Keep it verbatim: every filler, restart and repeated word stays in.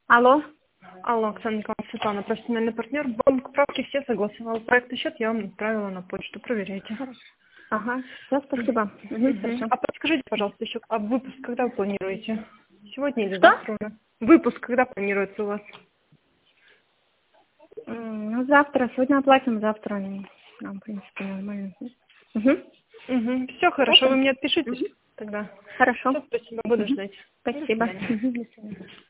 Алло. Алло, Оксана Николаевна, Светлана, профессиональный партнер. Банк правки все согласовал. Проектный счет я вам отправила на почту. Проверяйте. Хорошо. Ага, все, спасибо. Угу, Мгм. хорошо. А подскажите, пожалуйста, еще, а выпуск когда вы планируете? Сегодня или Что? завтра уже? Выпуск когда планируется у вас? М, Ну, завтра. Сегодня оплатим, завтра м, нам, в принципе, нормально. Угу. Угу. Все хорошо, Хорошо. вы мне отпишитесь Угу. тогда. Хорошо. Все, спасибо, буду Угу. ждать. До Спасибо. свидания. Угу. До свидания.